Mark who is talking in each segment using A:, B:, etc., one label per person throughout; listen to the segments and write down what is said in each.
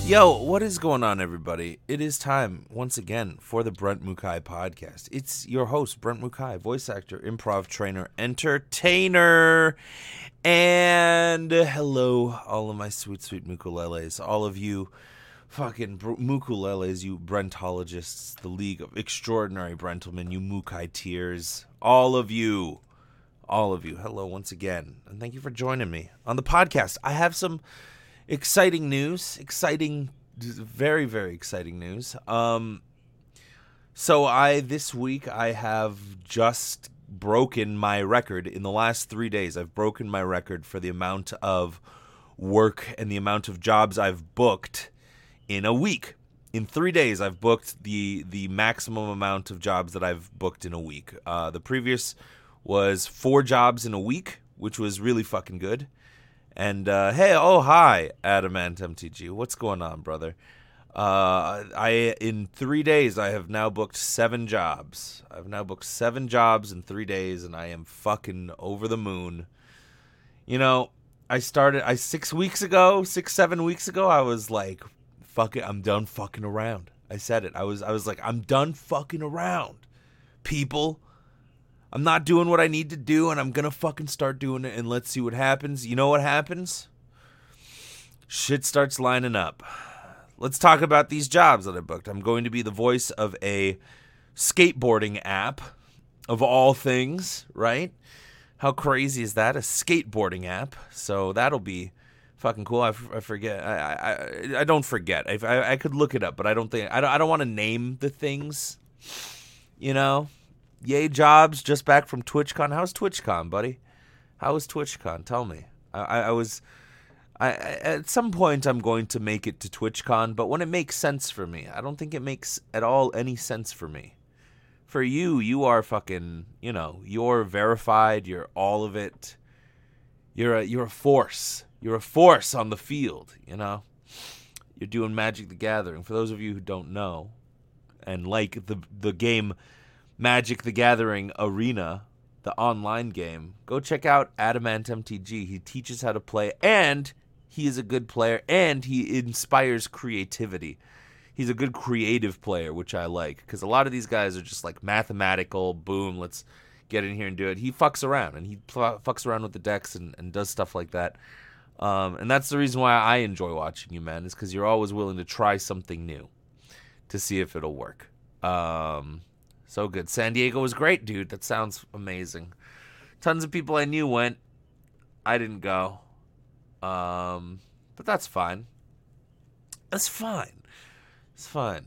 A: Yo, what is going on, everybody? It is time, once again, for the Brent Mukai podcast. It's your host, Brent Mukai, voice actor, improv trainer, entertainer. And hello, all of my sweet, sweet mukuleles. All of you fucking mukuleles, you Brentologists, the League of Extraordinary Brentlemen, you Mukai tears. All of you, hello once again. And thank you for joining me on the podcast. I have some exciting news. Very, very exciting news. So this week I have just broken my record. In the last 3 days, I've broken my record for the amount of work and the amount of jobs I've booked in a week. In 3 days, I've booked the maximum amount of jobs that I've booked in a week. The previous was 4 jobs in a week, which was really fucking good. And, hi, Adamant MTG. What's going on, brother? In 3 days, I have now booked 7 jobs. I've now booked 7 jobs in 3 days, and I am fucking over the moon. You know, 7 weeks ago, I was like, fuck it, I'm done fucking around. I said it. I was like, I'm done fucking around, people. I'm not doing what I need to do, and I'm going to fucking start doing it, and let's see what happens. You know what happens? Shit starts lining up. Let's talk about these jobs that I booked. I'm going to be the voice of a skateboarding app, of all things, right? How crazy is that? A skateboarding app. So that'll be fucking cool. I forget. I don't forget. I could look it up, but I don't want to name the things, you know? Yay jobs, just back from TwitchCon. How's TwitchCon, buddy? How was TwitchCon? Tell me. At some point I'm going to make it to TwitchCon, but when it makes sense for me. I don't think it makes at all any sense for me. For you are fucking, you're verified, you're all of it. You're a force. You're a force on the field, You're doing Magic the Gathering. For those of you who don't know, and like the game Magic the Gathering Arena, the online game, go check out Adamant MTG. He teaches how to play, and he is a good player, and he inspires creativity. He's a good creative player, which I like, because a lot of these guys are just like mathematical, boom, let's get in here and do it. He fucks around, and he fucks around with the decks and does stuff like that. And that's the reason why I enjoy watching you, man, is because you're always willing to try something new to see if it'll work. So good. San Diego was great, dude. That sounds amazing. Tons of people I knew went. I didn't go. But that's fine. That's fine. It's fine.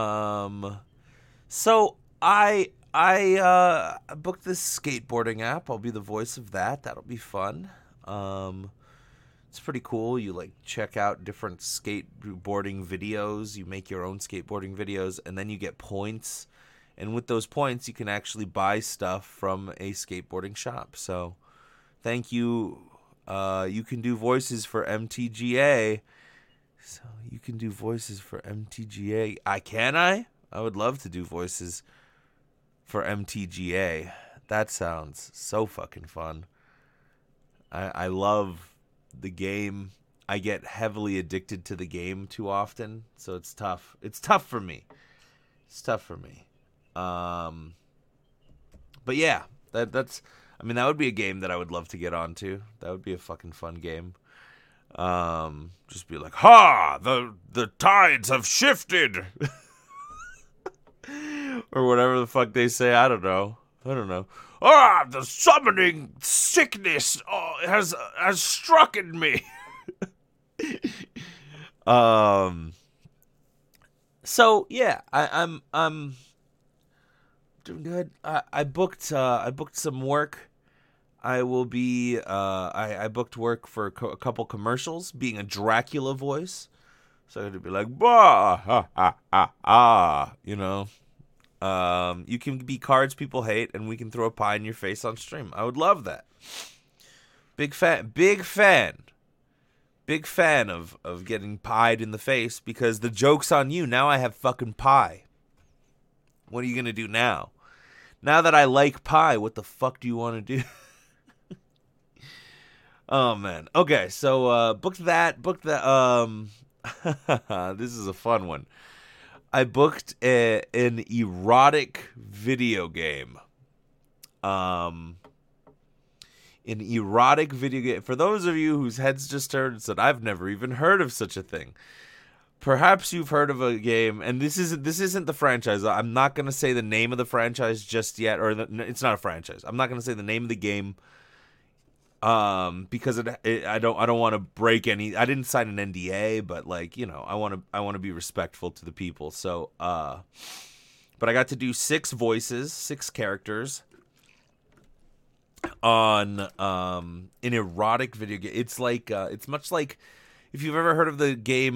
A: So I booked this skateboarding app. I'll be the voice of that. That'll be fun. It's pretty cool. You check out different skateboarding videos. You make your own skateboarding videos, and then you get points. And with those points, you can actually buy stuff from a skateboarding shop. So, thank you. You can do voices for MTGA. Can I? I would love to do voices for MTGA. That sounds so fucking fun. I love the game. I get heavily addicted to the game too often, so it's tough. It's tough for me. But yeah, that would be a game that I would love to get onto. That would be a fucking fun game. Just be like, the tides have shifted. Or whatever the fuck they say. I don't know. The summoning sickness has struck in me. So yeah, I'm doing good. I booked some work. I will be. I booked work for a couple commercials, being a Dracula voice. So it'd be like, bah, ha, ha, ha, ha, You can be cards people hate, and we can throw a pie in your face on stream. I would love that. Big fan of getting pied in the face, because the joke's on you. Now I have fucking pie. What are you gonna do now? Now that I like pie, what the fuck do you want to do? Oh man. Okay, so booked that. This is a fun one. I booked an erotic video game. Um, an erotic video game. For those of you whose heads just turned and said, "I've never even heard of such a thing." Perhaps you've heard of a game, and this isn't the franchise. I'm not gonna say the name of the franchise just yet, it's not a franchise. I'm not gonna say the name of the game, because I don't want to break any. I didn't sign an NDA, but like I want to be respectful to the people. So, but I got to do 6 voices, 6 characters on an erotic video game. It's like it's much like if you've ever heard of the game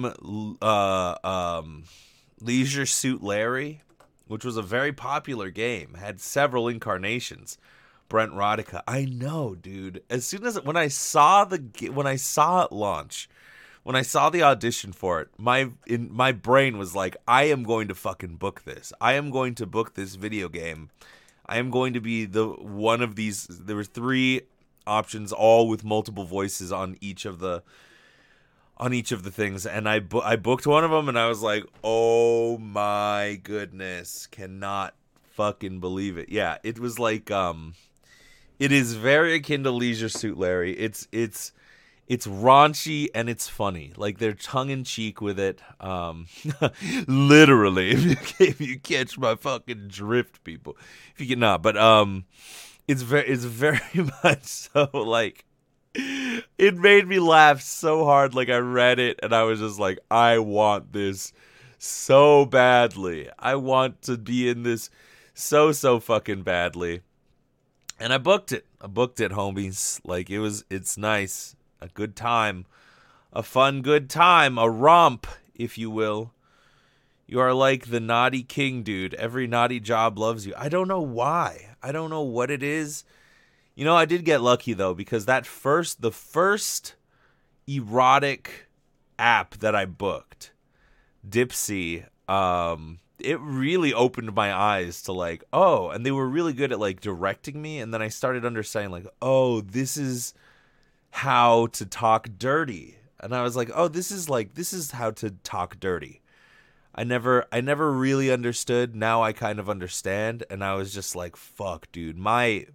A: Leisure Suit Larry, which was a very popular game, had several incarnations. Brent Rodica, I know, dude. As soon as when I saw it launch, when I saw the audition for it, my brain was like, I am going to fucking book this. I am going to book this video game. I am going to be the one of these. There were 3 options, all with multiple voices on each of the things, and I booked one of them, and I was like, oh my goodness, cannot fucking believe it. Yeah, it was like it is very akin to Leisure Suit Larry. It's raunchy and it's funny. Like, they're tongue in cheek with it. Literally, if you catch my fucking drift, people. If you cannot, but it's very much so like. It made me laugh so hard. Like, I read it and I was just like, I want this so badly. I want to be in this so fucking badly. And I booked it. Homies. Like, it's nice. A good time. A fun good time. A romp, if you will. You are like the naughty king, dude. Every naughty job loves you. I don't know why. I don't know what it is. I did get lucky, though, because the first erotic app that I booked, Dipsy, it really opened my eyes to, like, oh, and they were really good at, like, directing me, and then I started understanding, like, oh, this is how to talk dirty. And I was like, oh, this is how to talk dirty. I never really understood. Now I kind of understand, and I was just like, fuck, dude, my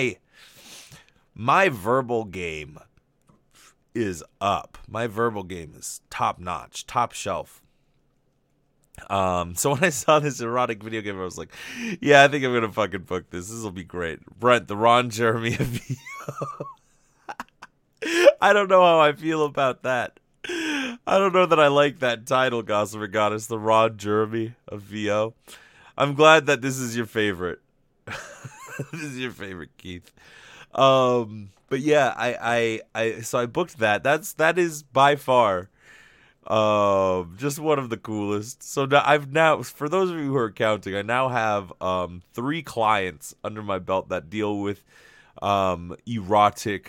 A: verbal game is up. My verbal game is top notch, top shelf. So when I saw this erotic video game, I was like, yeah, I think I'm gonna fucking book this. This will be great. Brent, the Ron Jeremy of VO. I don't know how I feel about that. I don't know that I like that title, Gossamer Goddess, the Ron Jeremy of VO. I'm glad that this is your favorite. This is your favorite, Keith. But yeah, so I booked that. That is by far just one of the coolest. So now for those of you who are counting, I now have 3 clients under my belt that deal with erotica,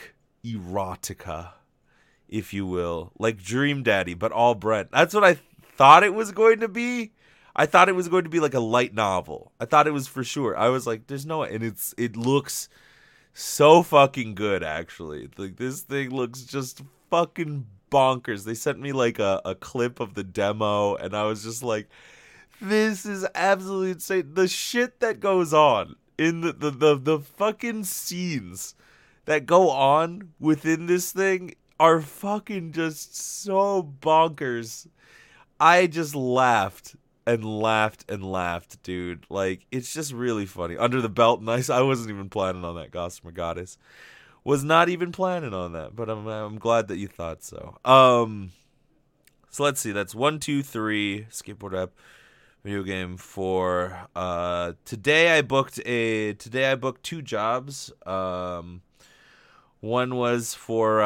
A: if you will, like Dream Daddy, but all Brent. That's what I thought it was going to be. I thought it was going to be like a light novel. I thought it was for sure. I was like, there's no way. And it looks so fucking good, actually. Like, this thing looks just fucking bonkers. They sent me like a clip of the demo, and I was just like, this is absolutely insane. The shit that goes on in the fucking scenes that go on within this thing are fucking just so bonkers. I just laughed and laughed and laughed, dude. Like, it's just really funny. Under the belt, nice. I wasn't even planning on that, Gossamer Goddess. Was not even planning on that, but I'm glad that you thought so. So let's see. That's 1, 2, 3 skateboard app video game for today. I booked 2 jobs. One was for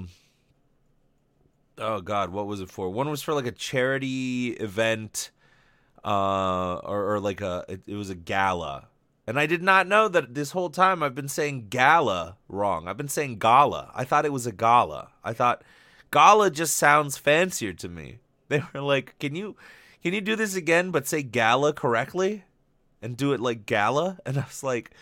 A: oh god, what was it for? One was for like a charity event, or like it was a gala. And I did not know that this whole time I've been saying gala wrong. I've been saying gala. I thought it was a gala. I thought gala just sounds fancier to me. They were like, can you do this again but say gala correctly and do it like gala? And I was like,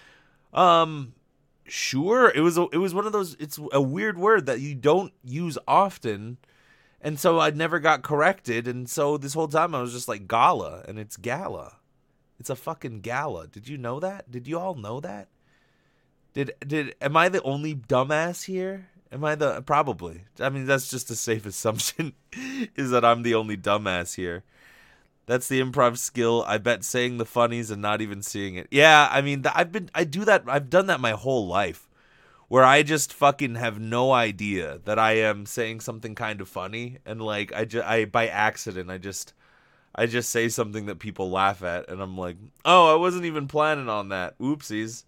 A: sure. It was one of those, it's a weird word that you don't use often, And so I never got corrected, and so this whole time I was just like gala, and it's gala. It's a fucking gala. Did you know that? Did you all know that? Am I the only dumbass here? Probably. I mean, that's just a safe assumption is that I'm the only dumbass here. That's the improv skill. I bet saying the funnies and not even seeing it. Yeah, I mean, I've done that my whole life. Where I just fucking have no idea that I am saying something kind of funny, and like I by accident I just say something that people laugh at, and I'm like, oh, I wasn't even planning on that. Oopsies.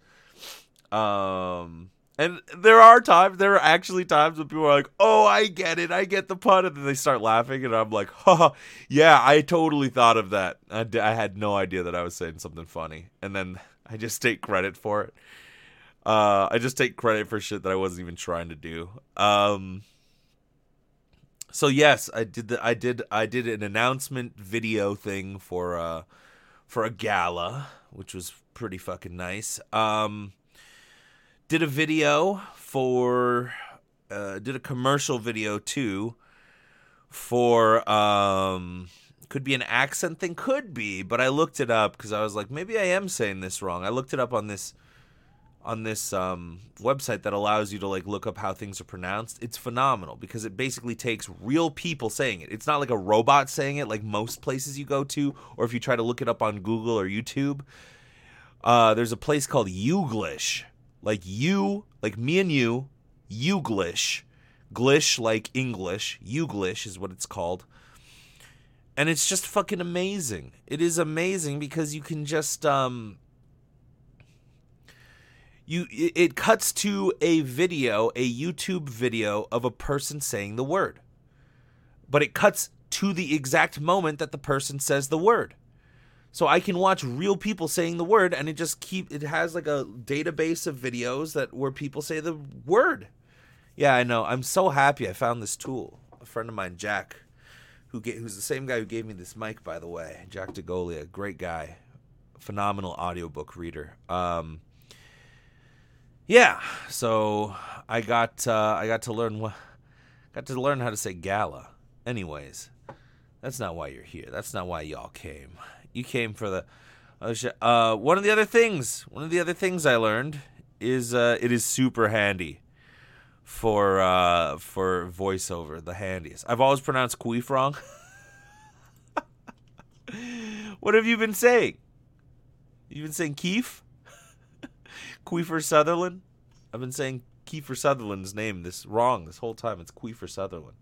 A: And there are actually times when people are like, oh, I get it, I get the pun, and then they start laughing, and I'm like, haha, yeah, I totally thought of that. I had no idea that I was saying something funny, and then I just take credit for it. I just take credit for shit that I wasn't even trying to do. So yes, I did an announcement video thing for a gala, which was pretty fucking nice. Did a video for did a commercial video too for could be an accent thing, could be, but I looked it up because I was like, maybe I am saying this wrong. I looked it up on this website that allows you to like look up how things are pronounced. It's phenomenal because it basically takes real people saying it. It's not like a robot saying it like most places you go to, or if you try to look it up on Google or YouTube. There's a place called Youglish, like you, like me and you, Youglish, glish like English. Youglish is what it's called, and it's just fucking amazing. It is amazing because you can just it cuts to a YouTube video of a person saying the word. But it cuts to the exact moment that the person says the word. So I can watch real people saying the word, and it has like a database of videos where people say the word. Yeah, I know. I'm so happy I found this tool. A friend of mine, Jack, who's the same guy who gave me this mic, by the way, Jack DeGolia, great guy, phenomenal audiobook reader. Yeah, so I got to learn how to say gala. Anyways, that's not why you're here. That's not why y'all came. You came for the one of the other things I learned is it is super handy for voiceover, the handiest. I've always pronounced queef wrong. What have you been saying? You've been saying Keef? Queefer Sutherland? I've been saying Kiefer Sutherland's name wrong this whole time. It's Queefer Sutherland.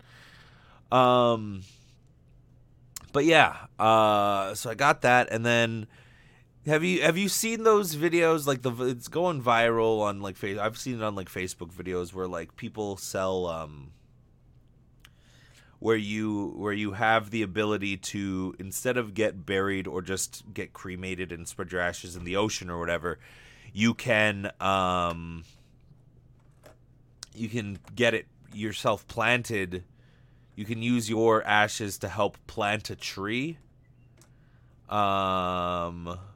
A: But yeah, so I got that, and then have you seen those videos like it's going viral on like I've seen it on like Facebook videos where like people sell where you have the ability to, instead of get buried or just get cremated and spread your ashes in the ocean or whatever, you can get it yourself planted. You can use your ashes to help plant a tree. I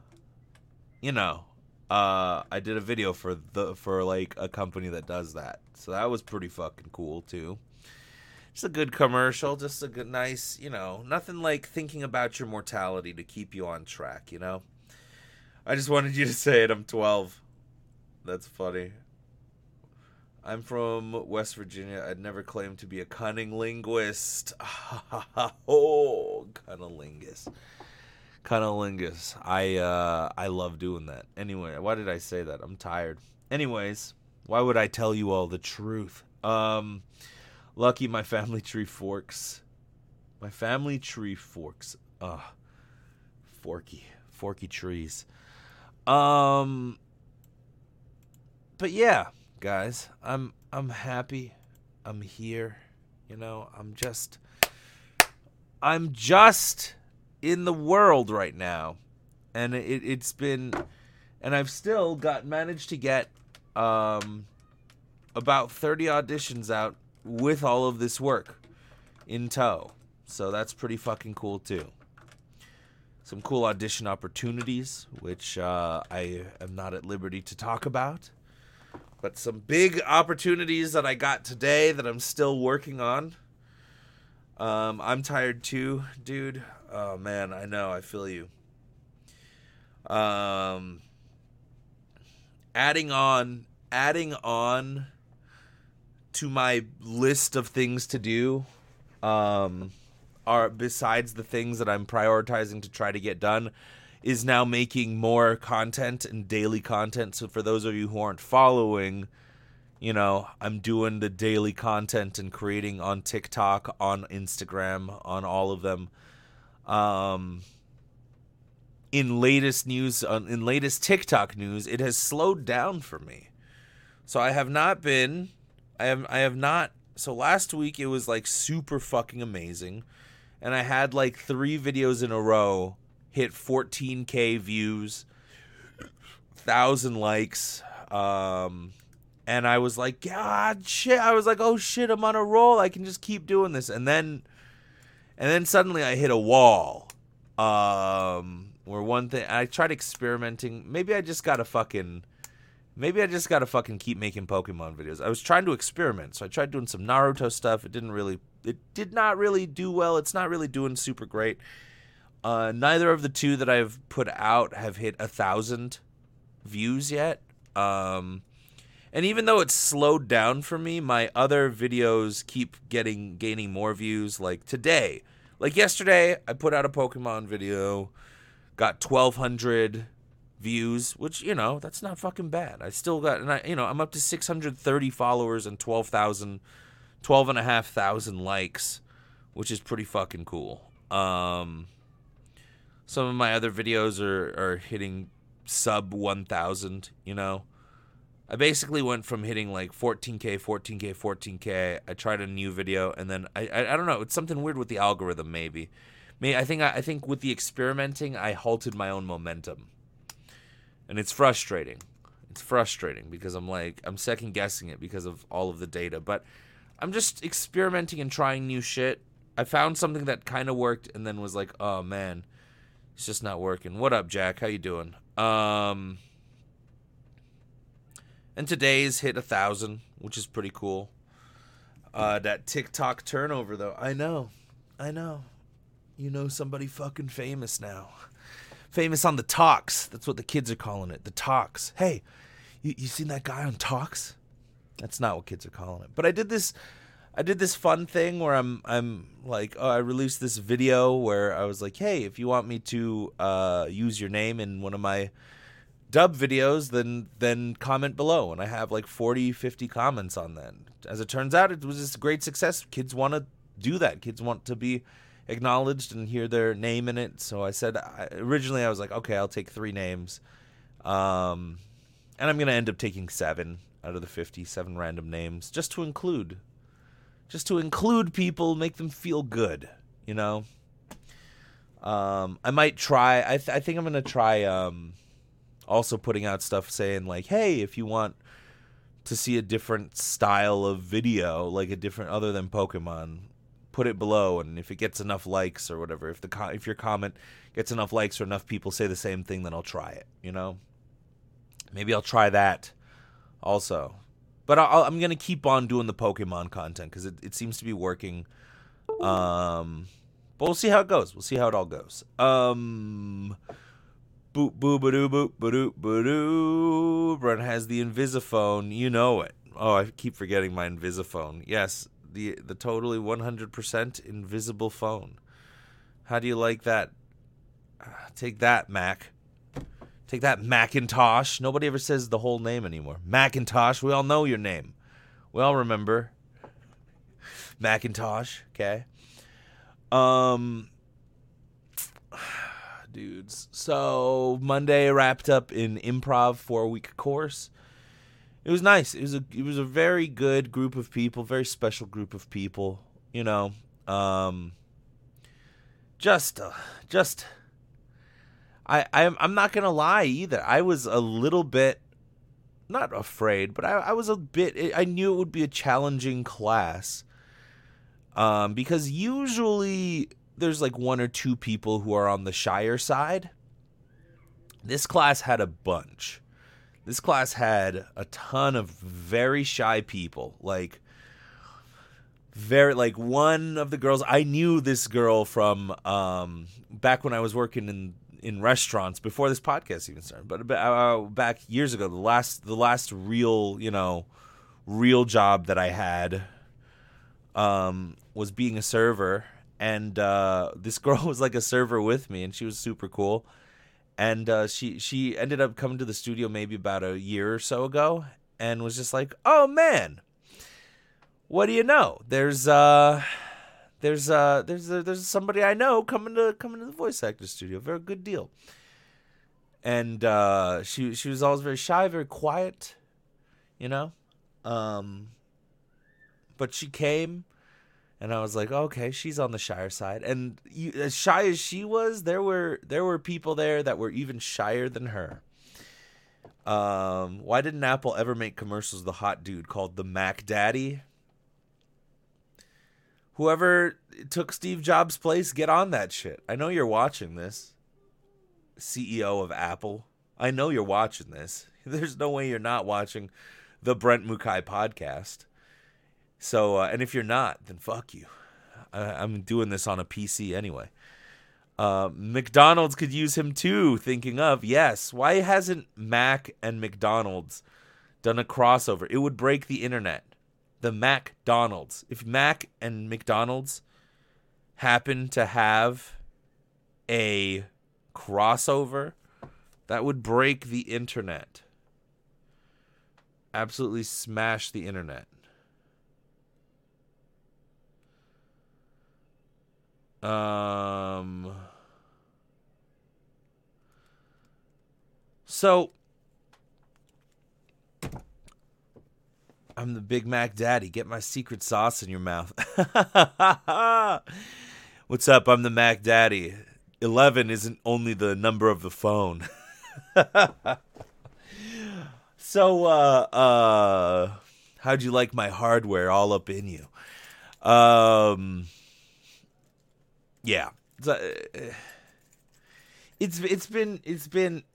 A: did a video for like a company that does that. So that was pretty fucking cool too. Just a good commercial, just a good nice, nothing like thinking about your mortality to keep you on track, I just wanted you to say it. I'm 12. That's funny. I'm from West Virginia. I'd never claimed to be a cunning linguist. Oh, cunnilingus. Cunnilingus. I love doing that. Anyway, why did I say that? I'm tired. Anyways, why would I tell you all the truth? Lucky my family tree forks. My family tree forks. Forky trees. But yeah, guys, I'm happy. I'm here. I'm just in the world right now, and it's been, and I've still managed to get about 30 auditions out with all of this work in tow. So that's pretty fucking cool too. Some cool audition opportunities, which I am not at liberty to talk about. But some big opportunities that I got today that I'm still working on. I'm tired too, dude. Oh man, I know, I feel you. Um, adding on to my list of things to do, are besides the things that I'm prioritizing to try to get done, is now making more content and daily content. So for those of you who aren't following, I'm doing the daily content and creating on TikTok, on Instagram, on all of them. In latest TikTok news, it has slowed down for me. So I have not. So last week it was like super fucking amazing. And I had like 3 videos in a row hit 14K views, 1,000 likes. And I was like, God, shit. I was like, oh shit, I'm on a roll. I can just keep doing this. And then suddenly I hit a wall. Where one thing, I tried experimenting. Maybe I just gotta fucking keep making Pokemon videos. I was trying to experiment, so I tried doing some Naruto stuff. It did not really do well. It's not really doing super great. Neither of the 2 that I've put out have hit 1,000 views yet. And even though it's slowed down for me, my other videos keep gaining more views. Like today, like yesterday, I put out a Pokemon video, got 1,200 views, which, that's not fucking bad. I still got, and I'm up to 630 followers and 12,500 likes, which is pretty fucking cool. Some of my other videos are hitting sub 1,000, I basically went from hitting like 14K. I tried a new video, and then I don't know. It's something weird with the algorithm, maybe. I think with the experimenting, I halted my own momentum, and it's frustrating. It's frustrating because I'm second guessing it because of all of the data, but I'm just experimenting and trying new shit. I found something that kind of worked, and then was like, oh man, it's just not working. What up, Jack? How you doing? And today's hit 1,000, which is pretty cool. That TikTok turnover, though. I know. Somebody fucking famous now. Famous on the talks. That's what the kids are calling it. The talks. Hey, you seen that guy on talks? That's not what kids are calling it. But I did this fun thing where I'm like, I released this video where I was like, hey, if you want me to use your name in one of my dub videos, then comment below. And I have like 40-50 comments on that. As it turns out, it was just a great success. Kids want to do that. Kids want to be acknowledged and hear their name in it. So I said, originally I was like, okay, I'll take 3 names. And I'm going to end up taking 7 out of the 57 random names just to include people, make them feel good, I might try, I think I'm going to try, also putting out stuff saying like, hey, if you want to see a different style of video, like a different other than Pokemon, put it below, and if it gets enough likes or whatever, if your comment gets enough likes or enough people say the same thing, then I'll try it. Maybe I'll try that also. But I'm gonna keep on doing the Pokemon content because it seems to be working. But we'll see how it goes. We'll see how it all goes. Boop boo ba doo boop ba doo ba doo. Brent has the Invisiphone. You know it. Oh, I keep forgetting my Invisiphone. Yes. The totally 100% invisible phone. How do you like that? Take that, Mac. Take that, Macintosh. Nobody ever says the whole name anymore. Macintosh. We all know your name. We all remember. Macintosh. Okay. Dudes. So Monday wrapped up in improv 4-week course. It was nice. It was a very good group of people, very special group of people, I'm not going to lie either. I was a little bit, not afraid, but I was a bit, I knew it would be a challenging class. Because usually there's like 1 or 2 people who are on the shyer side. This class had a bunch. This class had a ton of very shy people. Like, very like one of the girls. I knew this girl from back when I was working in restaurants before this podcast even started. But back years ago, the last real real job that I had was being a server, and this girl was like a server with me, and she was super cool. And she ended up coming to the studio maybe about a year or so ago, and was just like, "Oh man, what do you know? There's somebody I know coming to the voice actor studio. Very good deal." And she was always very shy, very quiet, you know. But she came, and I was like, okay, she's on the shyer side. And as shy as she was, there were people there that were even shyer than her. Why didn't Apple ever make commercials with a hot dude called the Mac Daddy? Whoever took Steve Jobs' place, get on that shit. I know you're watching this, CEO of Apple. I know you're watching this. There's no way you're not watching the Brent Mukai podcast. So, and if you're not, then fuck you. I'm doing this on a PC anyway. McDonald's could use him too, thinking of, yes. Why hasn't Mac and McDonald's done a crossover? It would break the internet. The McDonald's. If Mac and McDonald's happen to have a crossover, that would break the internet. Absolutely smash the internet. So I'm the Big Mac Daddy. Get my secret sauce in your mouth. What's up? I'm the Mac Daddy. 11 isn't only the number of the phone. So, how'd you like my hardware all up in you? Yeah. It's been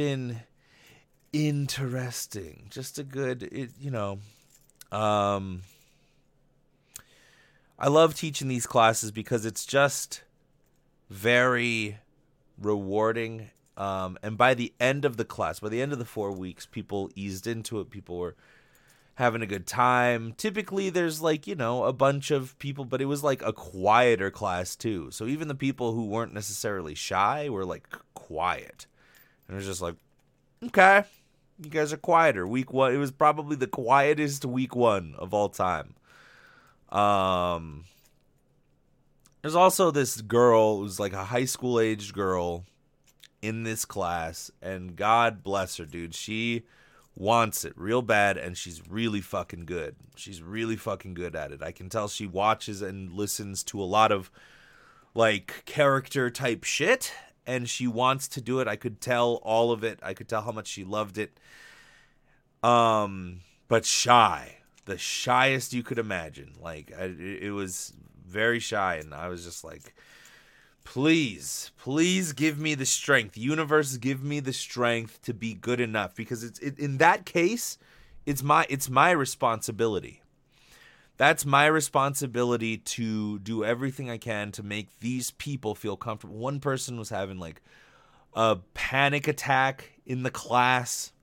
A: interesting. Just a good, I love teaching these classes because it's just very rewarding. And by the end of the class, by the end of the 4 weeks, people eased into it. People were having a good time. Typically, there's a bunch of people, but it was like a quieter class too. So even the people who weren't necessarily shy were like quiet. And it was just like, okay, you guys are quieter. Week 1, it was probably the quietest week 1 of all time. There's also this girl who's like a high school aged girl in this class, and God bless her, dude. She wants it real bad, and she's really fucking good. She's really fucking good at it. I can tell she watches and listens to a lot of like character type shit, and she wants to do it. I could tell all of it. I could tell how much she loved it. But shy, the shyest you could imagine. Like it was very shy, and I was just like, please give me the strength. Universe, give me the strength to be good enough, because in that case, it's my responsibility. That's my responsibility to do everything I can to make these people feel comfortable. One person was having like a panic attack in the class,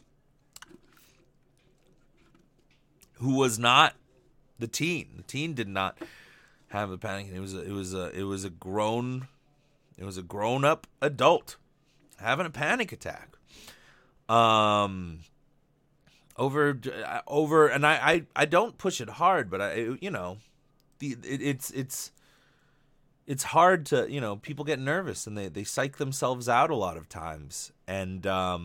A: who was not the teen. The teen did not have a panic. It was a grown up adult having a panic attack. Over, and I don't push it hard, but it's hard to, people get nervous and they psych themselves out a lot of times. And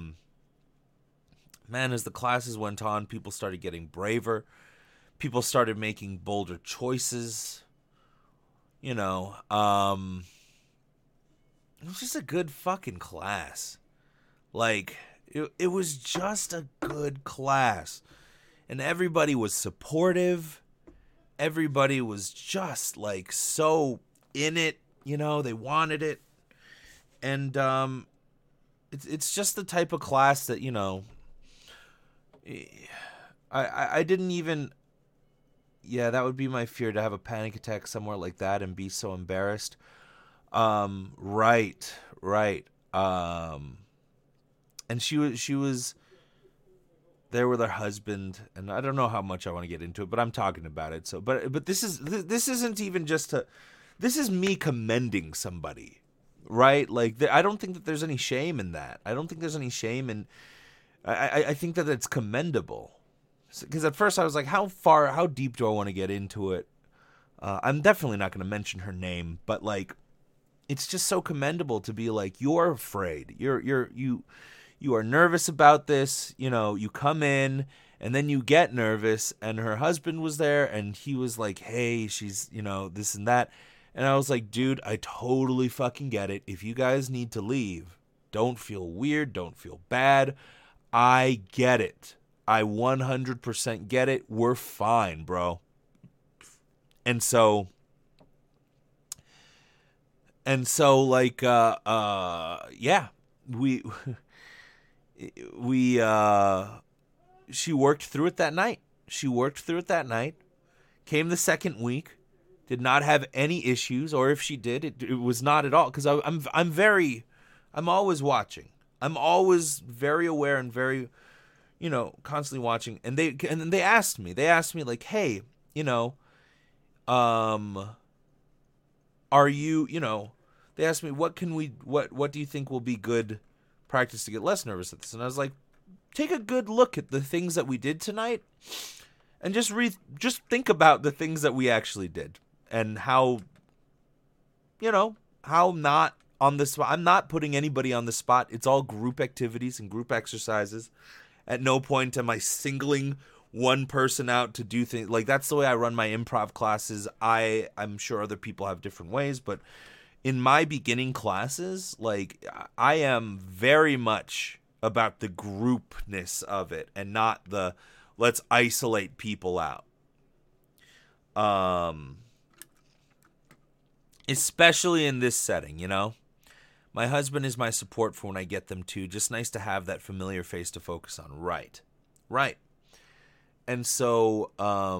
A: man, as the classes went on, people started getting braver. People started making bolder choices. It was just a good fucking class. Like, it was just a good class. And everybody was supportive. Everybody was just, like, so in it. They wanted it. And it's just the type of class that, I didn't even... Yeah, that would be my fear, to have a panic attack somewhere like that and be so embarrassed. Right, right. And she was there with her husband, and I don't know how much I want to get into it, but I'm talking about it. So, but this isn't even just to. This is me commending somebody, right? Like, I don't think that there's any shame in that. I don't think there's any shame in. I think that it's commendable. Because at first I was like, how deep do I want to get into it? I'm definitely not going to mention her name, but like, it's just so commendable to be like, you're afraid. You are nervous about this. You know, you come in and then you get nervous, and her husband was there and he was like, hey, she's, this and that. And I was like, dude, I totally fucking get it. If you guys need to leave, don't feel weird. Don't feel bad. I get it. I 100% get it. We're fine, bro. And so like, yeah, we she worked through it that night. Came the second week, did not have any issues, or if she did, it was not at all. Because I'm always watching. I'm always very aware and very, constantly watching. And they asked me like, hey, are you, they asked me, what do you think will be good practice to get less nervous at this? And I was like, take a good look at the things that we did tonight, and just think about the things that we actually did, and how, how not on the spot. I'm not putting anybody on the spot. It's all group activities and group exercises. At no point am I singling one person out to do things. Like, that's the way I run my improv classes. I'm sure other people have different ways, but in my beginning classes, like, I am very much about the groupness of it and not the let's isolate people out. Especially in this setting, My husband is my support for when I get them too. Just nice to have that familiar face to focus on. Right. And so, I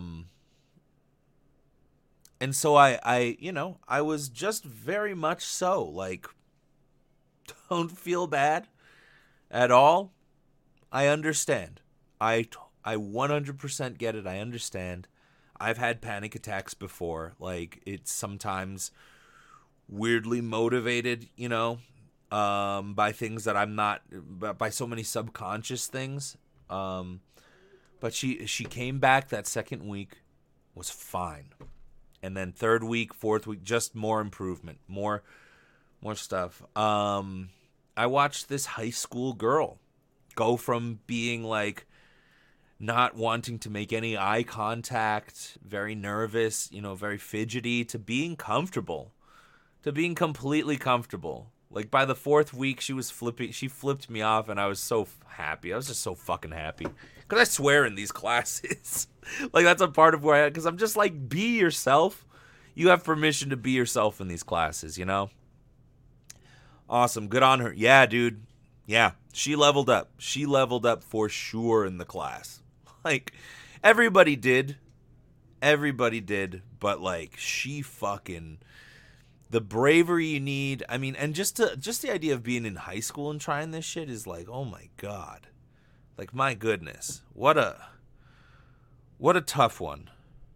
A: was just very much so like, don't feel bad at all. I understand. I 100% get it. I understand. I've had panic attacks before. Like, it's sometimes weirdly motivated, by things that I'm not, by so many subconscious things. But she came back that second week, was fine. And then third week, fourth week, just more improvement, more stuff. I watched this high school girl go from being like not wanting to make any eye contact, very nervous, very fidgety, to being comfortable, to being completely comfortable. Like, by the fourth week, she flipped me off, and I was so happy. I was just so fucking happy. Because I swear in these classes, like, that's a part of where because I'm just like, be yourself. You have permission to be yourself in these classes, Awesome. Good on her. Yeah, dude. Yeah. She leveled up. She leveled up for sure in the class. Like, everybody did. But, like, she fucking... The bravery you need, I mean, and just the idea of being in high school and trying this shit is like, oh my God. Like, my goodness. What a tough one.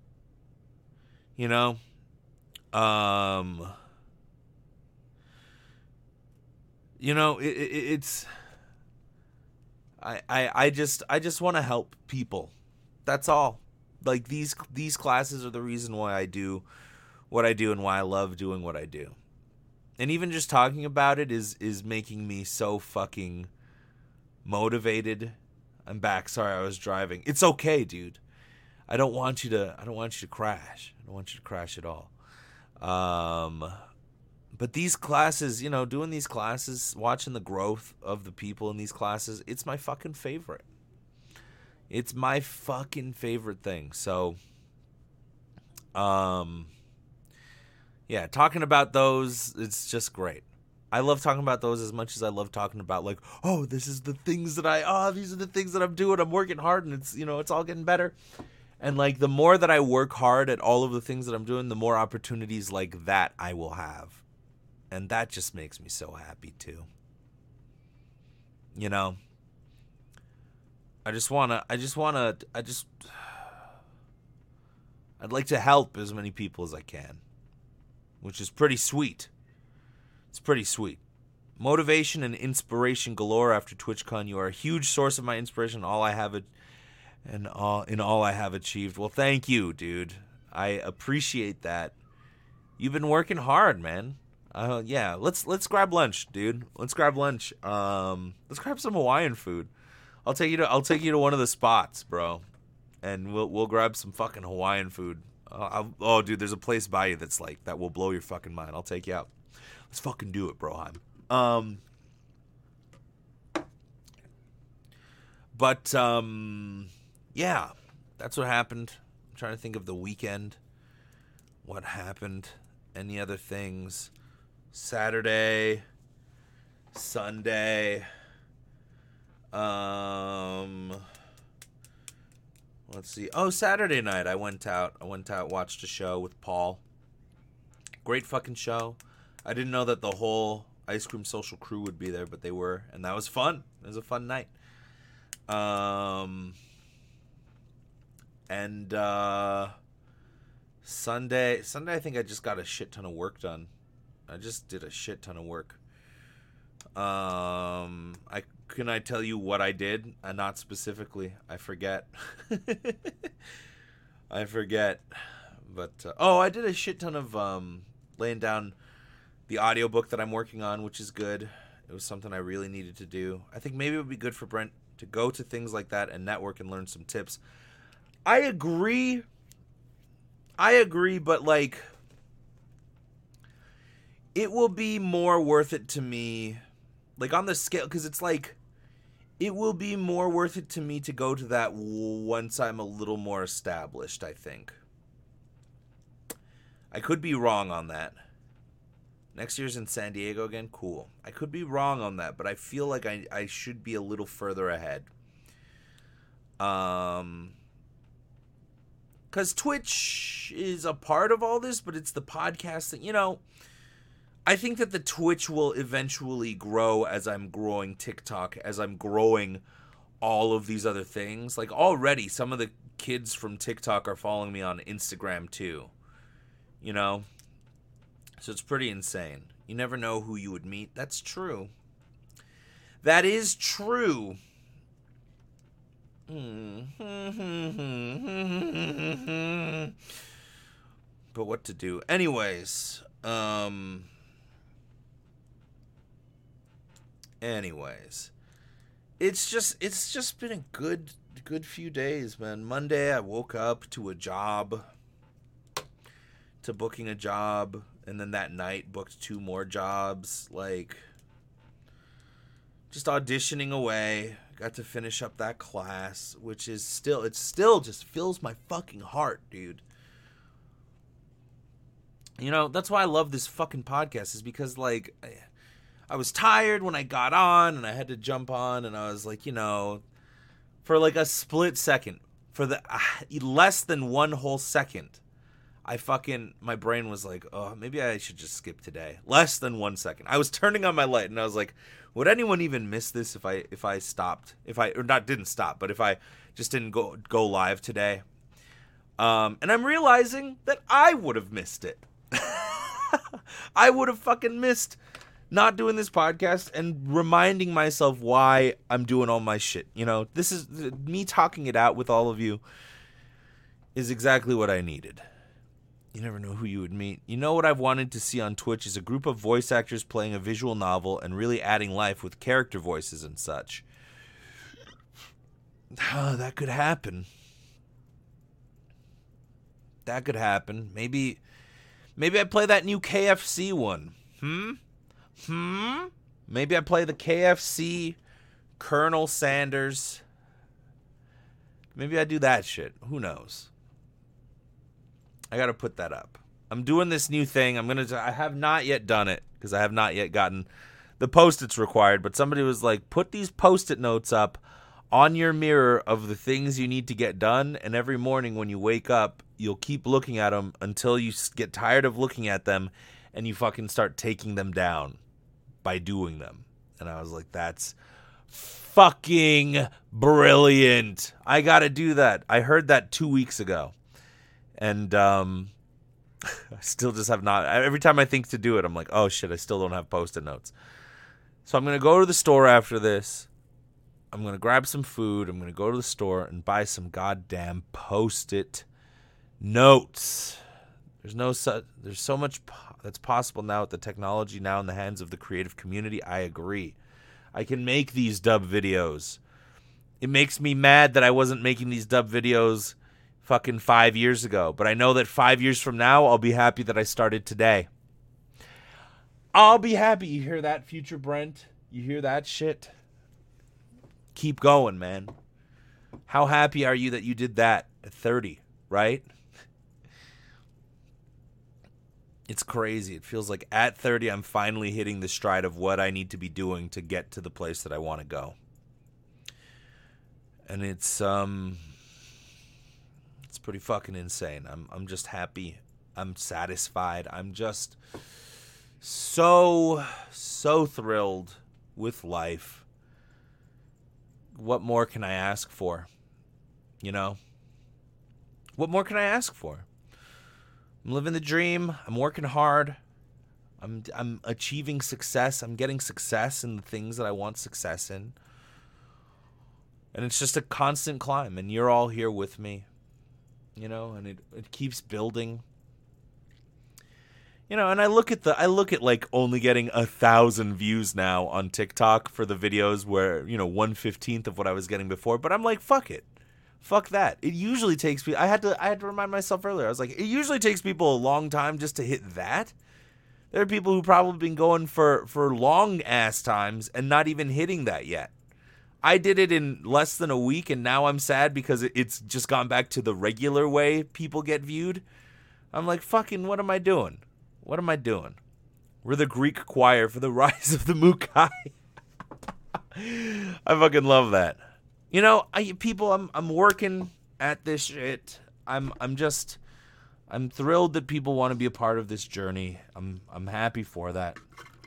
A: It's I just want to help people. That's all. Like, these classes are the reason why I do what I do and why I love doing what I do. And even just talking about it is making me so fucking motivated. I'm back. Sorry, I was driving. It's okay, dude. I don't want you to crash. I don't want you to crash at all. But these classes, doing these classes, watching the growth of the people in these classes, it's my fucking favorite. It's my fucking favorite thing. So, yeah, talking about those, it's just great. I love talking about those as much as I love talking about, like, these are the things that I'm doing. I'm working hard, and it's, it's all getting better. And, like, the more that I work hard at all of the things that I'm doing, the more opportunities like that I will have. And that just makes me so happy, too. You know? I'd like to help as many people as I can. Which is pretty sweet. It's pretty sweet. Motivation and inspiration galore after TwitchCon. You are a huge source of my inspiration. All I have achieved. Well, thank you, dude. I appreciate that. You've been working hard, man. Yeah. Let's grab lunch, dude. Let's grab lunch. Let's grab some Hawaiian food. I'll take you to one of the spots, bro, and we'll grab some fucking Hawaiian food. Oh, dude, there's a place by you that's like that will blow your fucking mind. I'll take you out. Let's fucking do it, bro. Yeah, that's what happened. I'm trying to think of the weekend. What happened? Any other things? Saturday, Sunday. Let's see. Oh, Saturday night I went out, watched a show with Paul. Great fucking show. I didn't know that the whole Ice Cream Social crew would be there, but they were, and that was fun. It was a fun night. And Sunday I think I just got a shit ton of work done. I just did a shit ton of work. Can I tell you what I did? Not specifically. I forget. I forget. But I did a shit ton of laying down the audiobook that I'm working on, which is good. It was something I really needed to do. I think maybe it would be good for Brent to go to things like that and network and learn some tips. I agree, but like it will be more worth it to me, like on the scale, because it's like it will be more worth it to me to go to that once I'm a little more established, I think. I could be wrong on that. Next year's in San Diego again? Cool. I could be wrong on that, but I feel like I should be a little further ahead. Because Twitch is a part of all this, but it's the podcast that, I think that the Twitch will eventually grow as I'm growing TikTok, as I'm growing all of these other things. Like already, some of the kids from TikTok are following me on Instagram too. So it's pretty insane. You never know who you would meet. That's true. That is true. But what to do? Anyways. It's just been a good few days, man. Monday I woke up to booking a job, and then that night booked 2 more jobs, like just auditioning away. Got to finish up that class, which is still just fills my fucking heart, dude. That's why I love this fucking podcast, is because like I was tired when I got on and I had to jump on, and I was like, for like a split second, for the less than one whole second, my brain was like, oh, maybe I should just skip today. Less than 1 second. I was turning on my light and I was like, would anyone even miss this if I stopped? Didn't stop, but if I just didn't go live today? And I'm realizing that I would have missed it. I would have fucking missed not doing this podcast and reminding myself why I'm doing all my shit. This is me talking it out with all of you is exactly what I needed. You never know who you would meet. What I've wanted to see on Twitch is a group of voice actors playing a visual novel and really adding life with character voices and such. That could happen. Maybe I play that new KFC one. Maybe I play the KFC Colonel Sanders. Maybe I do that shit. Who knows? I gotta put that up. I'm doing this new thing. I have not yet done it because I have not yet gotten the Post-its required. But somebody was like, put these Post-it notes up on your mirror of the things you need to get done, and every morning when you wake up, you'll keep looking at them until you get tired of looking at them and you fucking start taking them down by doing them. And I was like, that's fucking brilliant. I gotta do that. I heard that 2 weeks ago. And I still just have not. Every time I think to do it, I'm like, oh shit, I still don't have Post-it notes. So I'm going to go to the store after this. I'm going to grab some food. I'm going to go to the store and buy some goddamn Post-it notes. There's so much that's possible now with the technology now in the hands of the creative community. I agree. I can make these dub videos. It makes me mad that I wasn't making these dub videos fucking 5 years ago. But I know that 5 years from now, I'll be happy that I started today. I'll be happy. You hear that, future Brent? You hear that shit? Keep going, man. How happy are you that you did that at 30, right? It's crazy. It feels like at 30, I'm finally hitting the stride of what I need to be doing to get to the place that I want to go. And it's pretty fucking insane. I'm just happy. I'm satisfied. I'm just so thrilled with life. What more can I ask for? You know? What more can I ask for? I'm living the dream. I'm working hard. I'm achieving success. I'm getting success in the things that I want success in. And it's just a constant climb. And you're all here with me. You know, and it keeps building. You know, and I look at like only getting 1,000 views now on TikTok for the videos where, 1/15 of what I was getting before. But I'm like, fuck it. Fuck that. It usually takes me. I had to remind myself earlier. I was like, it usually takes people a long time just to hit that. There are people who probably been going for long ass times and not even hitting that yet. I did it in less than a week, and now I'm sad because it's just gone back to the regular way people get viewed. I'm like, fucking, what am I doing? What am I doing? We're the Greek choir for the rise of the Mukai. I fucking love that. You know, I'm working at this shit. I'm thrilled that people want to be a part of this journey. I'm happy for that.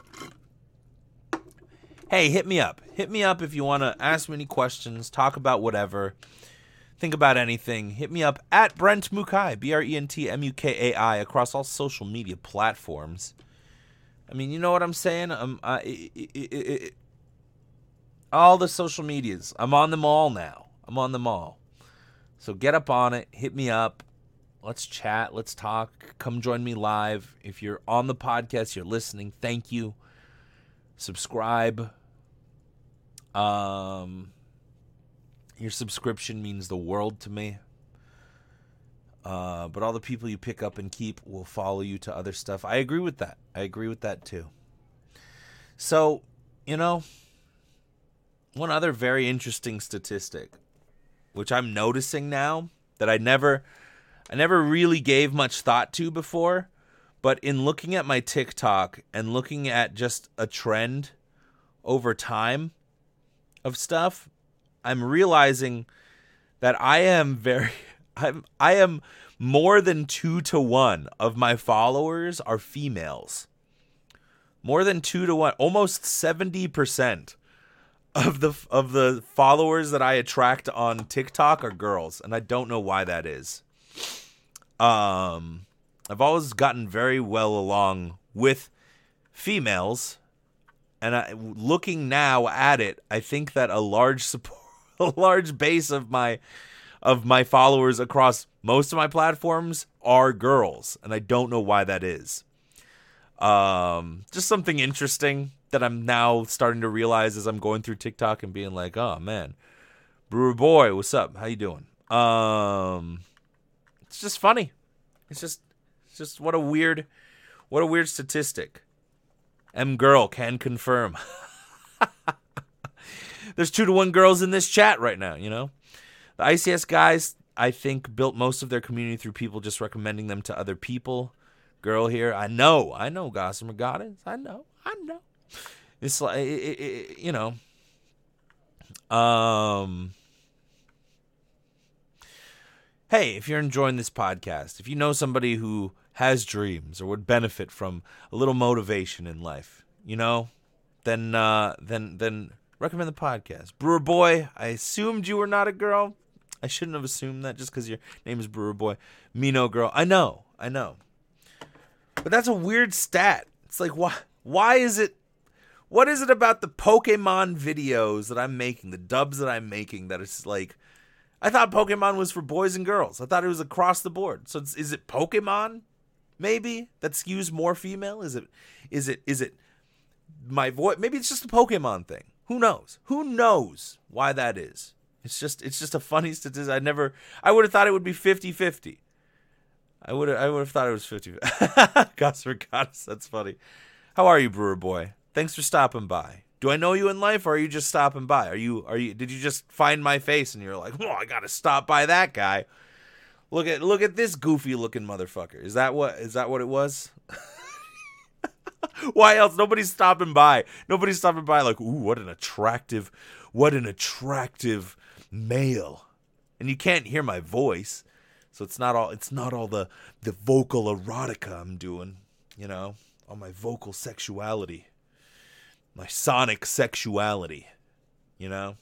A: Hey, hit me up. Hit me up if you want to ask me any questions, talk about whatever, think about anything. Hit me up at Brent Mukai, BrentMukai, across all social media platforms. I mean, you know what I'm saying? All the social medias. I'm on them all now. I'm on them all. So get up on it. Hit me up. Let's chat. Let's talk. Come join me live. If you're on the podcast, you're listening, thank you. Subscribe. Your subscription means the world to me. But all the people you pick up and keep will follow you to other stuff. I agree with that. I agree with that too. So, one other very interesting statistic, which I'm noticing now that I never really gave much thought to before, but in looking at my TikTok and looking at just a trend over time of stuff, I'm realizing that I am more than 2-to-1 of my followers are females. More than 2-to-1, almost 70% of the followers that I attract on TikTok are girls, and I don't know why that is. I've always gotten very well along with females, and looking now at it, I think that a large base of my followers across most of my platforms are girls, and I don't know why that is. Just something interesting that I'm now starting to realize as I'm going through TikTok and being like, oh man, Brewer Boy, what's up? How you doing? It's just funny. It's just what a weird statistic. M girl can confirm. There's 2-to-1 girls in this chat right now, The ICS guys, I think, built most of their community through people just recommending them to other people. Girl here, I know, Gossamer Goddess. I know. It's like, Hey, if you're enjoying this podcast, if you know somebody who has dreams or would benefit from a little motivation in life, then recommend the podcast. Brewer Boy, I assumed you were not a girl. I shouldn't have assumed that just because your name is Brewer Boy. Me no girl. I know. But that's a weird stat. It's like, why is it? What is it about the Pokemon videos that I'm making, the dubs that I'm making, that it's like, I thought Pokemon was for boys and girls. I thought it was across the board. So is it Pokemon? Maybe that skews more female. Is it my voice? Maybe it's just a Pokemon thing. Who knows? Who knows why that is? It's just a funny statistic. I would have thought it would be 50-50. I would have thought it was 50. Gosford Goddess, that's funny. How are you, Brewer Boy? Thanks for stopping by. Do I know you in life, or are you just stopping by? Did you just find my face and you're like, oh, I gotta stop by that guy? Look at this goofy looking motherfucker. Is that what it was? Why else? Nobody's stopping by. Nobody's stopping by like, ooh, what an attractive male. And you can't hear my voice, so it's not all the vocal erotica I'm doing, all my vocal sexuality. My sonic sexuality, Boop,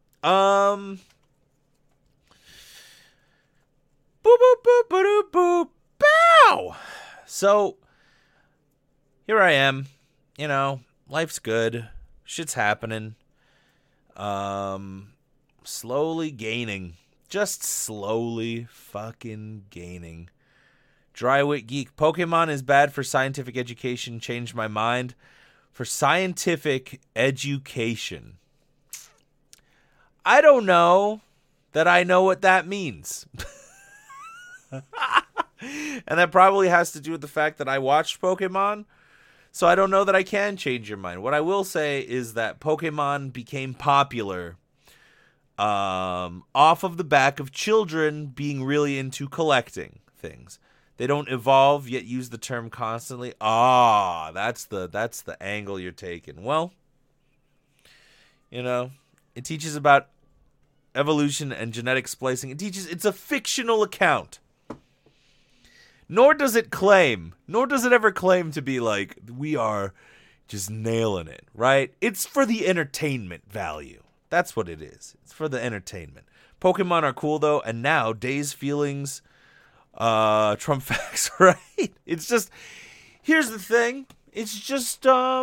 A: boop, boop, boop, boop, bow. So, here I am, life's good. Shit's happening. Slowly gaining. Just slowly fucking gaining. Drywit Geek. Pokemon is bad for scientific education. Changed my mind. For scientific education. I don't know that I know what that means. And that probably has to do with the fact that I watched Pokemon. So I don't know that I can change your mind. What I will say is that Pokemon became popular off of the back of children being really into collecting things. They don't evolve, yet use the term constantly. That's the angle you're taking. Well, it teaches about evolution and genetic splicing. It's a fictional account. Nor does it ever claim to be like, we are just nailing it, right? It's for the entertainment value. That's what it is. It's for the entertainment. Pokemon are cool, though, and now Days, Feelings, Trump facts, right? It's just, here's the thing. It's just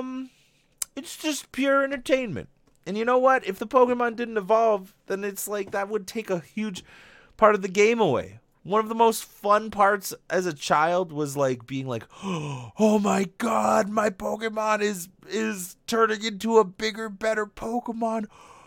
A: pure entertainment. And you know what? If the Pokemon didn't evolve, then it's like that would take a huge part of the game away. One of the most fun parts as a child was like being like, oh my God, my Pokemon is turning into a bigger, better Pokemon.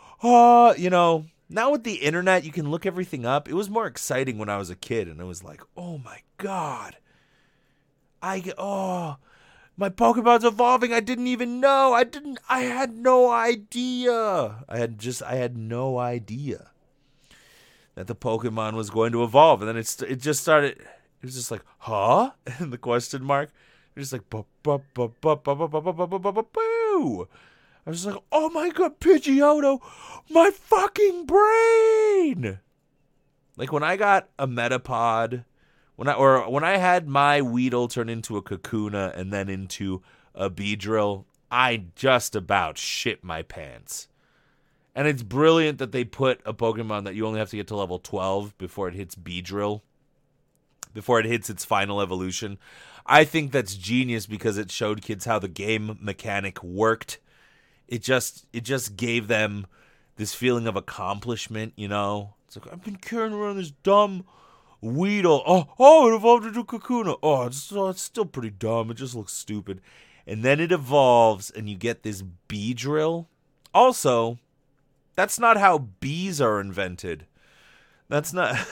A: Now with the internet, you can look everything up. It was more exciting when I was a kid, and it was like, oh my God. My Pokemon's evolving. I didn't even know. I had no idea. I had no idea that the Pokemon was going to evolve. And then it just started. It was just like, huh? And the question mark. It's just like, boo. I was like, oh my God, Pidgeotto, my fucking brain. Like when I got a Metapod, when I had my Weedle turn into a Kakuna and then into a Beedrill, I just about shit my pants. And it's brilliant that they put a Pokemon that you only have to get to level 12 before it hits Beedrill, before it hits its final evolution. I think that's genius because it showed kids how the game mechanic worked. It just gave them this feeling of accomplishment, It's like, I've been carrying around this dumb Weedle. Oh, it evolved into Kakuna. Oh, it's still pretty dumb. It just looks stupid. And then it evolves, and you get this Beedrill. Also, that's not how bees are invented. That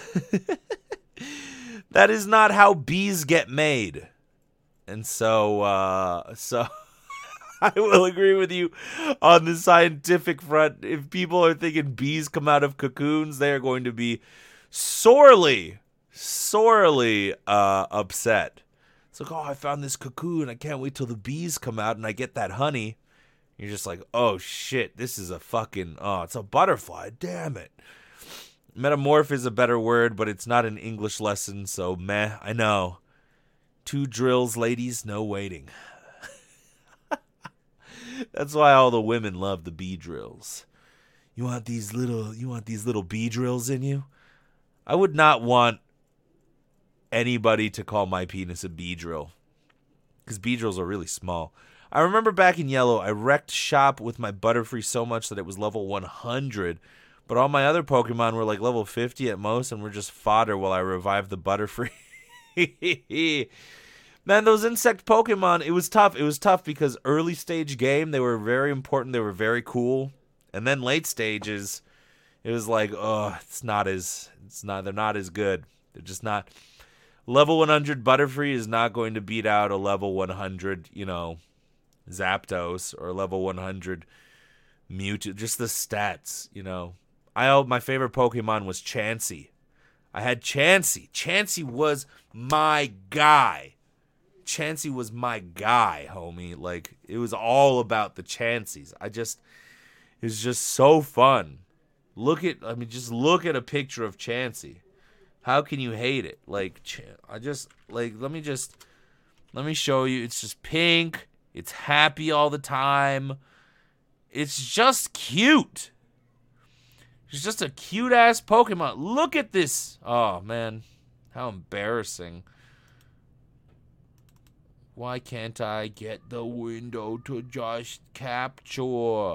A: is not how bees get made. And so I will agree with you on the scientific front. If people are thinking bees come out of cocoons, they are going to be sorely upset. It's like, oh, I found this cocoon. I can't wait till the bees come out and I get that honey. You're just like, oh shit, this is a fucking, oh, it's a butterfly, damn it. Metamorph is a better word, but it's not an English lesson, so meh, I know. 2 drills, ladies, no waiting. That's why all the women love the bee drills. You want these little bee drills in you? I would not want anybody to call my penis a bee drill, because bee drills are really small. I remember back in Yellow, I wrecked shop with my Butterfree so much that it was level 100, but all my other Pokemon were like level 50 at most and were just fodder while I revived the Butterfree. Man, those insect Pokemon, it was tough. It was tough because early stage game, they were very important. They were very cool. And then late stages, it was like, oh, they're not as good. They're just not. Level 100 Butterfree is not going to beat out a level 100, Zapdos, or level 100 Mewtwo. Just the stats, my favorite Pokemon was Chansey. I had Chansey. Chansey was my guy. Chansey was my guy, homie. Like, it was all about the Chanseys. it was just so fun. Just look at a picture of Chansey. How can you hate it? Like, let me show you. It's just pink. It's happy all the time. It's just cute. It's just a cute-ass Pokemon. Look at this. Oh, man. How embarrassing. Why can't I get the window to just capture?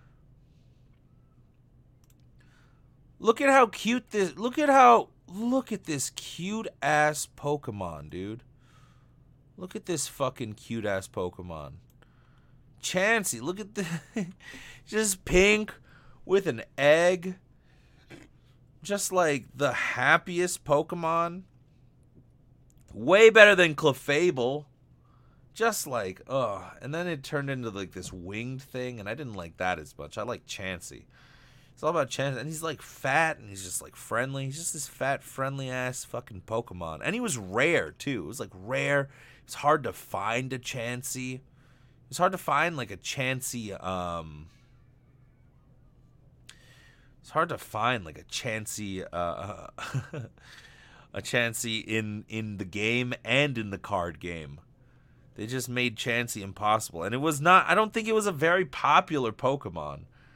A: Look at how cute this... Look at this cute-ass Pokemon, dude. Look at this fucking cute-ass Pokemon. Chansey, look at the... just pink with an egg. Just like the happiest Pokemon. Way better than Clefable. Just like, and then it turned into like this winged thing, and I didn't like that as much. I like Chansey. It's all about Chansey, and he's like fat, and he's just like friendly. He's just this fat, friendly ass fucking Pokemon, and he was rare too. It was like rare. It's hard to find a Chansey. It's hard to find like a Chansey. It's hard to find like a Chansey. A Chansey in the game and in the card game. They just made Chansey impossible. And it was not... I don't think it was a very popular Pokemon.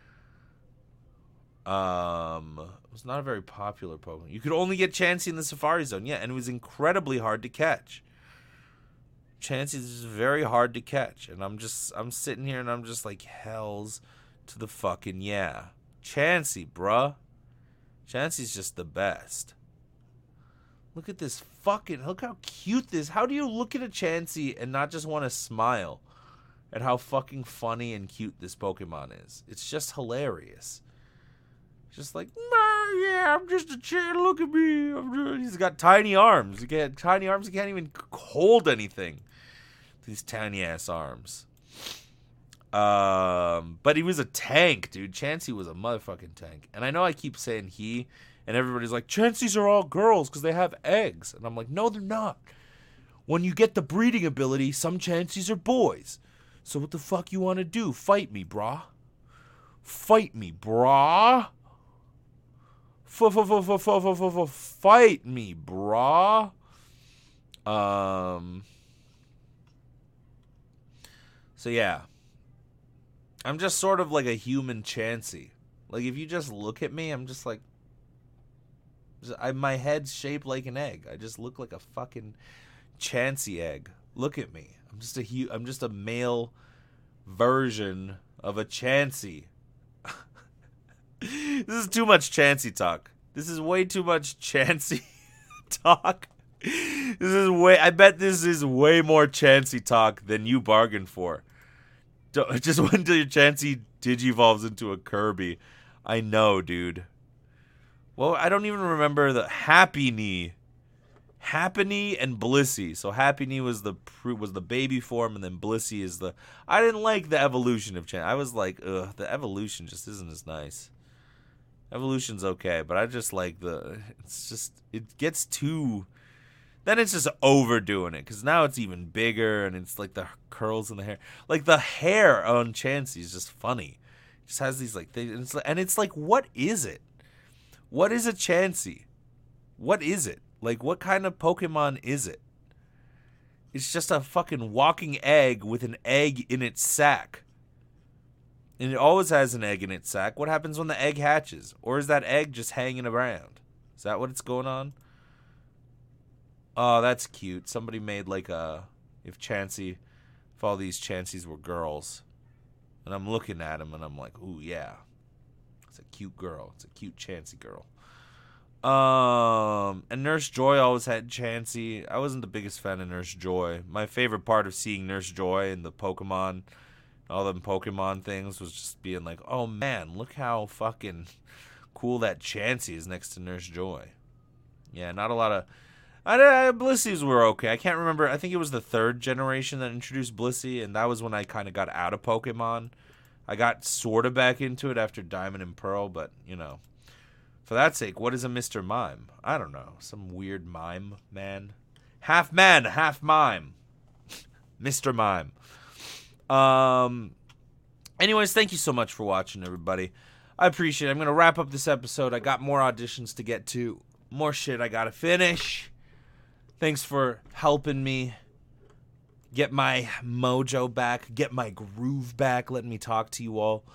A: It was not a very popular Pokemon. You could only get Chansey in the Safari Zone. Yeah, and it was incredibly hard to catch. Chansey is very hard to catch. And I'm sitting here and I'm just like, hells to the fucking yeah. Chansey, bruh. Chansey's just the best. Look at this fucking... Look how cute this... How do you look at a Chansey and not just want to smile at how fucking funny and cute this Pokemon is? It's just hilarious. Just like, nah, yeah, I'm just a Chansey. Look at me. He's got tiny arms. He can't even hold anything. These tiny-ass arms. But he was a tank, dude. Chansey was a motherfucking tank. And I know I keep saying he... And everybody's like, Chanseys are all girls because they have eggs. And I'm like, no, they're not. When you get the breeding ability, some Chanseys are boys. So what the fuck you want to do? Fight me, brah. Fight me, brah. Fight me, brah. So yeah. I'm just sort of like a human Chansey. Like, if you just look at me, I'm just like... my head's shaped like an egg. I just look like a fucking Chansey egg. Look at me. I'm just a male version of a Chansey. This is too much Chansey talk. This is way too much Chansey talk. I bet this is way more Chansey talk than you bargained for. Just wait until your Chansey digivolves into a Kirby. I know, dude. Well, I don't even remember the Happiny and Blissey. So Happiny was the baby form, and then Blissey is the... I didn't like the evolution of Chansey. I was like, ugh, the evolution just isn't as nice. Evolution's okay, but I just like it gets too Then it's just overdoing it because now it's even bigger and it's like the curls in the hair. Like the hair on Chansey is just funny. It just has these like things. And it's like, what is it? What is a Chansey? What is it? Like, what kind of Pokemon is it? It's just a fucking walking egg with an egg in its sack. And it always has an egg in its sack. What happens when the egg hatches? Or is that egg just hanging around? Is that what's going on? Oh, that's cute. Somebody made like if all these Chanseys were girls. And I'm looking at him and I'm like, ooh, yeah. It's a cute girl. It's a cute Chansey girl. And Nurse Joy always had Chansey. I wasn't the biggest fan of Nurse Joy. My favorite part of seeing Nurse Joy and the Pokemon, all them Pokemon things, was just being like, oh man, look how fucking cool that Chansey is next to Nurse Joy. Yeah, not a lot of... Blissey's were okay. I can't remember. I think it was the third generation that introduced Blissey, and that was when I kind of got out of Pokemon. I got sort of back into it after Diamond and Pearl, but, you know. For that sake, what is a Mr. Mime? I don't know. Some weird mime man. Half man, half mime. Mr. Mime. Anyways, thank you so much for watching, everybody. I appreciate it. I'm going to wrap up this episode. I got more auditions to get to. More shit I got to finish. Thanks for helping me get my mojo back, get my groove back, letting me talk to you all.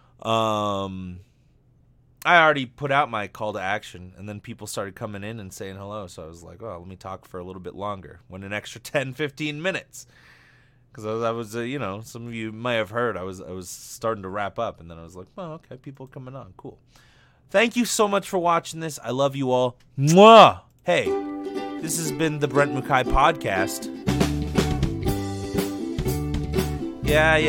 A: I already put out my call to action, and then people started coming in and saying hello, so I was like, oh, let me talk for a little bit longer. Went an extra 10, 15 minutes. Because I was you know, some of you might have heard, I was starting to wrap up, and then I was like, oh, okay, people coming on, cool. Thank you so much for watching this. I love you all. Mwah! Hey, this has been the Brent Mukai Podcast. Yeah.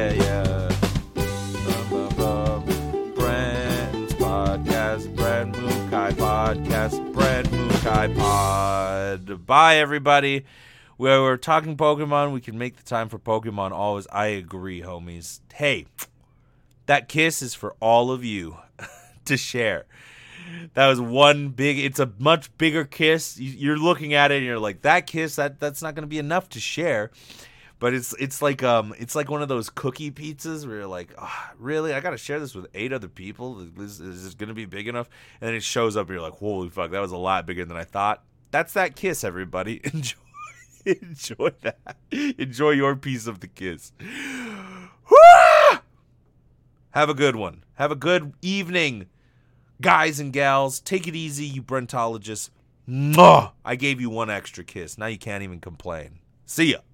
A: Brent's Podcast, Brent Mukai Podcast, Brent Mukai Pod. Bye, everybody. We're talking Pokemon. We can make the time for Pokemon always. I agree, homies. Hey, that kiss is for all of you to share. That was one big, it's a much bigger kiss. You're looking at it and you're like, that kiss, that's not going to be enough to share. But it's like one of those cookie pizzas where you're like, oh, really? I got to share this with 8 other people? Is this going to be big enough? And then it shows up and you're like, holy fuck, that was a lot bigger than I thought. That's that kiss, everybody. Enjoy that. Enjoy your piece of the kiss. Have a good one. Have a good evening, guys and gals. Take it easy, you Brentologists. I gave you one extra kiss. Now you can't even complain. See ya.